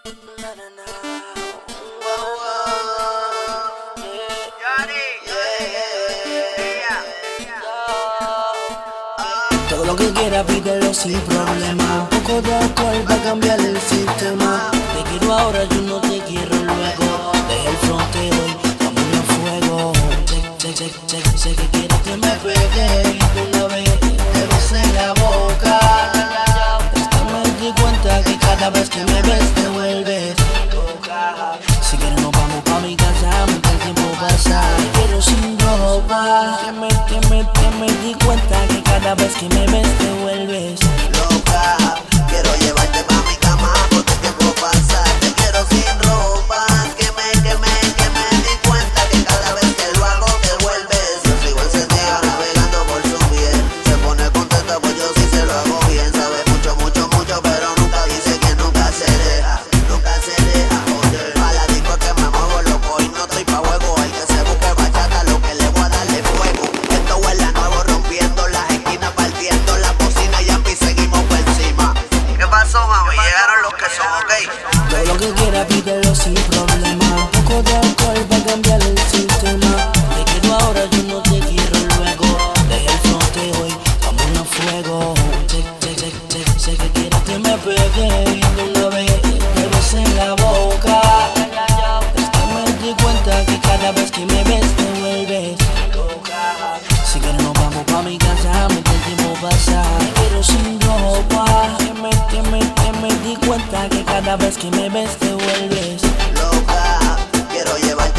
Todo lo que quieras pídelo sin problema. Un poco de alcohol va a cambiar el sistema. Te quiero ahora, yo no te quiero luego. Deja el fronteo y vámonos a fuego. Sé que quieres que me pegue una vez, te besé en la boca. Esta me di cuenta que cada vez que me ves te vuelves loca. Si quieres nos vamos pa' mi casa, mientras el tiempo pasa. Te quiero sin ropa. Que me di cuenta que cada vez que me ves te vuelves loca. Quiero llevarte pa' mi cama porque el tiempo pasa. Te quiero sin ropa. Que me di cuenta que cada vez que lo hago te vuelves. Yo sigo encendida navegando por su piel. Se pone contenta pues yo sí se lo hago bien. Sabe mucho, pero nunca dice que nunca se deja. Nunca se deja joder. Pa' la disco es que me muevo loco y no estoy pa' juego. El que se busque bachata lo que le voy a darle fuego. Esto huele a nuevo, rompiendo las esquinas, partiendo la bocina y a mí seguimos por encima. ¿Qué pasó, mami? Llegaron los que son, ok. todo lo que quieras pídelo sin problema. Un poco de alcohol va a cambiar el sistema. Te quiero ahora, yo no te quiero luego. Deja el fronteo y vámonos a fuego. Sé que quieres que me pegue una vez, te besé en la boca. Es que me di cuenta que cada vez que me ves te vuelves loca. Si quieres nos vamos pa' mi casa, mientras el tiempo pasa. Te quiero sin ropa. Que me di cuenta que cada vez que me ves te vuelves Loca, quiero llevarte